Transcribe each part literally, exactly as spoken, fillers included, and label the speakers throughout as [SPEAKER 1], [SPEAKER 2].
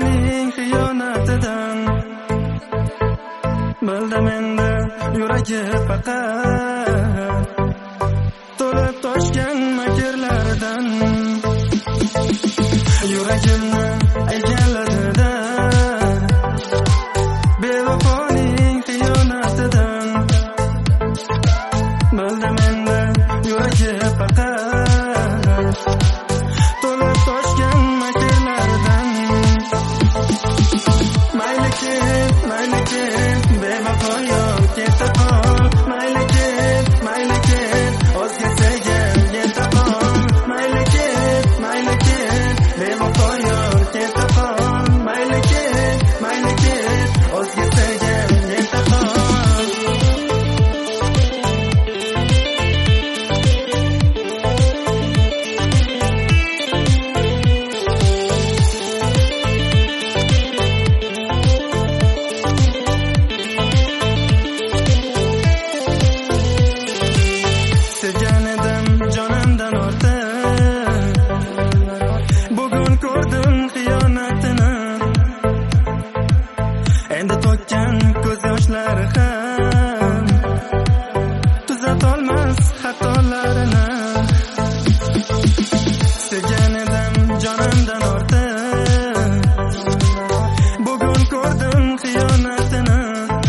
[SPEAKER 1] vefaning xiyonatidan bildim endi yuragi faqat to'lib toshgan makrlardan yuragimni egalladida bevafoning xiyonatidan bildim endi yuragi faqat to'lib toshgan makrlardan mayli ket mayli ket bevafo yo'q ketdi qol mayli ket mayli ket o'zgachaga yeta qol mayli ket mayli ket bevafo yo'q ketdi qol mayli ket mayli ket o'zgachaga yeta qol bugun ko'rdim xiyonatini endi to'kkan ko'z yoshlari ham tuzatolmas xatolarini sevgan edim jonimdan ortiq bugun ko'rdim xiyonatini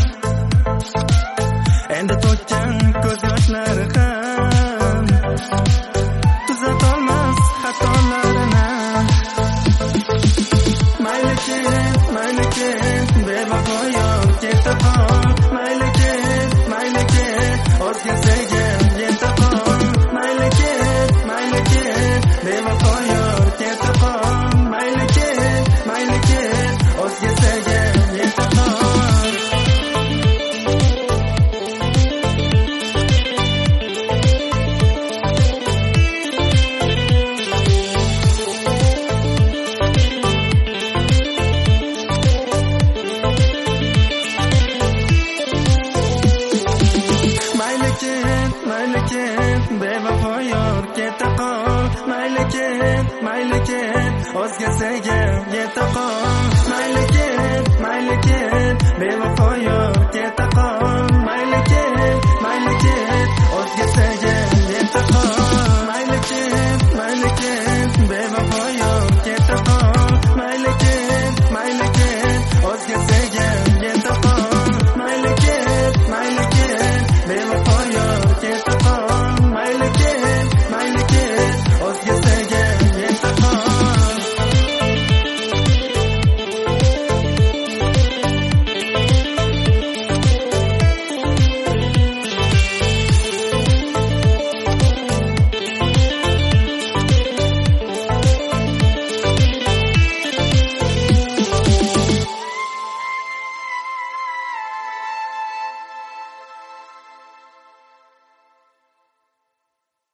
[SPEAKER 1] endi to'kkan ko'z yoshlari ham tuzatolmas xatolarini mayli ket mayli ket bevafo yo'q ketdi qol mayli ket mayli ket o'zgachaga yeta qol mayli ket mayli ket bevafo yo'q ketdi qol mayli ket mayli ket o'zgachaga yeta qol mayli ket bevafo yo'q ketdi qol mayli ket mayli ket o'zgachaga yeta qol